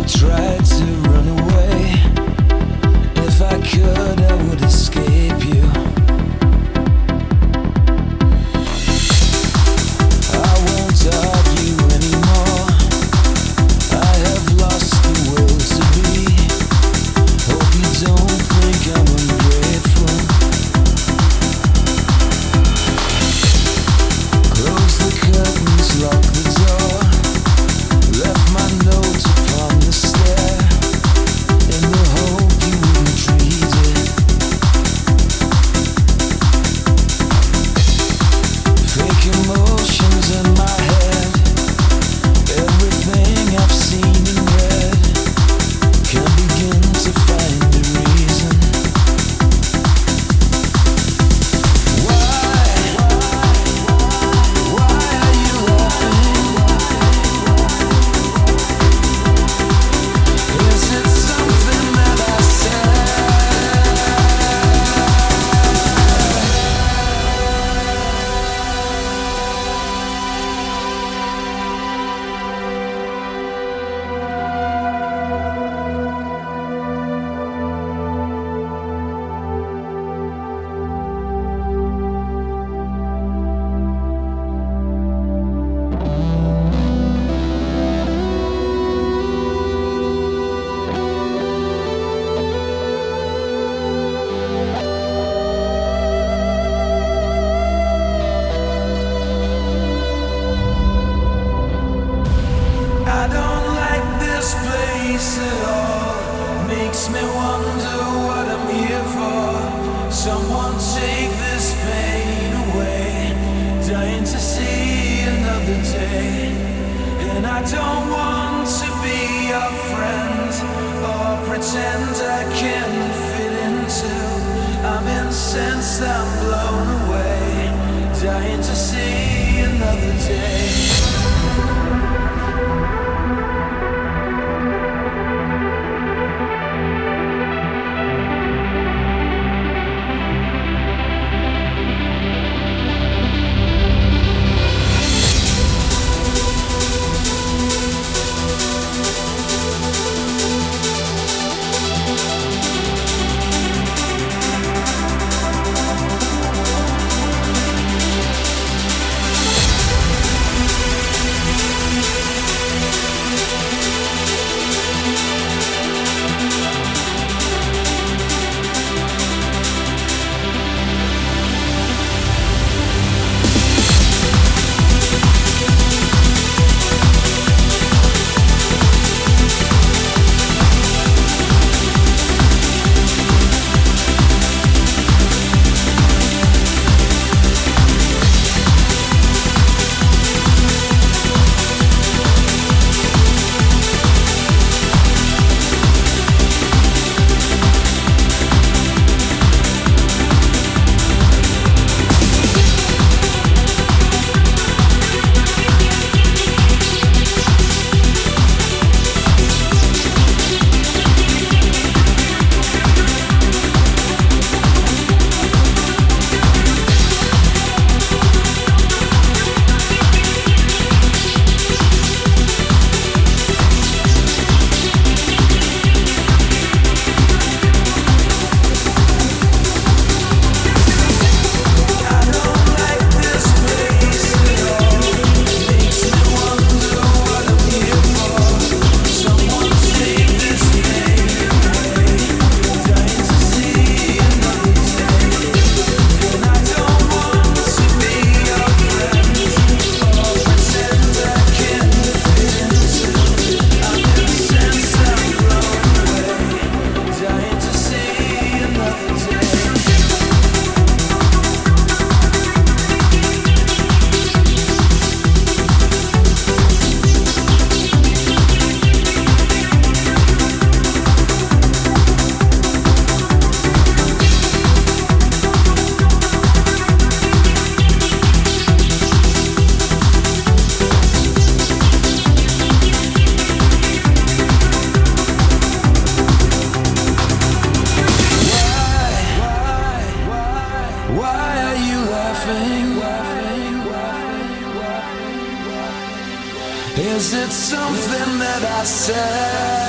tried to run away. If I could, I would escape you. I won't argue anymore. I have lost the will to be. Hope you don't think I'm ungrateful. Close the curtains, lock the door. Left my notes upon the stair, in the hope you wouldn't read it. Fake emotions in my head. Everything I've seen and read. Can't begin to find a reason. Why are you laughing? Is it something that I said? I don't like this place at all. Makes me wonder what I'm here for. Someone take this pain away. Dying to see another day. And I don't want to be your friend or pretend I can fit into. I'm incensed, I'm blown away. Dying to see another day. Is it something that I said?